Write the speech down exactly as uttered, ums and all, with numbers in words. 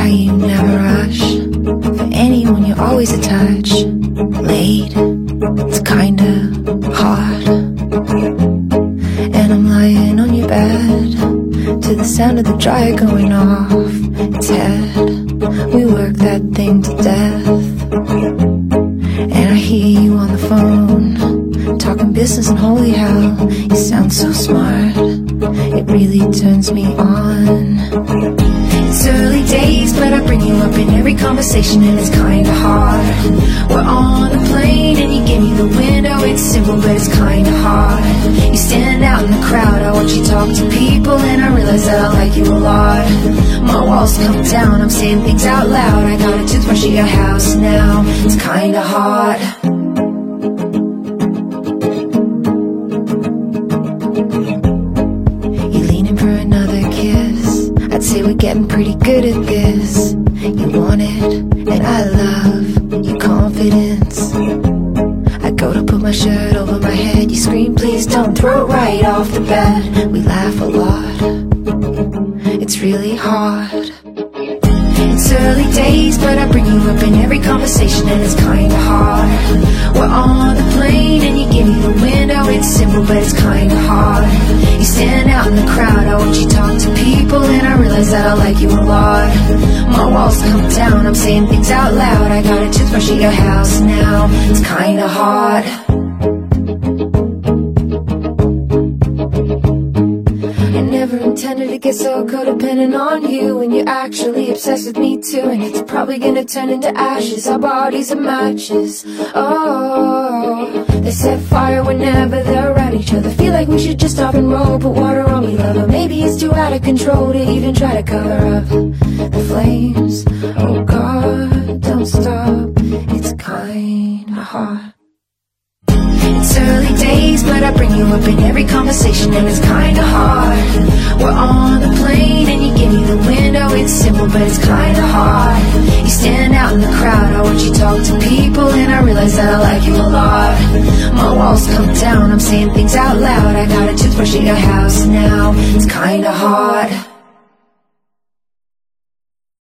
how you never rush for anyone, you're always a touch late. It's kinda hard, and I'm lying on your bed to the sound of the dryer going off its head. We work that thing to death, and I hear you on the phone talking business, and holy hell, you sound so smart. It really turns me on. It's early days, but I bring you up in every conversation, and it's kinda hard. We're on a plane and you give me the window. It's simple, but it's kinda hard. You stand out in the crowd, I watch you talk to people, and I realize that I like you a lot. My walls come down, I'm saying things out loud. I got a toothbrush at your house now. It's kinda hard. For another kiss, I'd say we're getting pretty good at this. You want it, and I love your confidence. I go to put my shirt over my head, you scream, please don't, throw it right off the bed. We laugh a lot, it's really hard. It's early days, but I bring you up in every conversation, and it's kinda hard. We're on the plane and you give me the window. It's simple, but it's kinda hard. You stand out in the crowd, I watch you talk to people, and I realize that I like you a lot. My walls come down, I'm saying things out loud. I got a toothbrush at your house now. It's kinda hard. I never intended to get so codependent on you, when you're actually obsessed with me too. And it's probably gonna turn into ashes, our bodies are matches. Oh, they set fire whenever they're around each other. Feel like we should just stop and roll, put water on me, lover. Maybe it's too out of control to even try to cover up the flames. Oh God, don't stop, it's kinda hard. It's early days, but I bring you up in every conversation, and it's kinda hard. We're on the plane and you give me the window. It's simple, but it's kinda hard. You stand out in the crowd, I watch you talk to people, and I realize that I like you a lot. My walls come down, I'm saying things out loud. I got a toothbrush at your house now. It's kinda hard.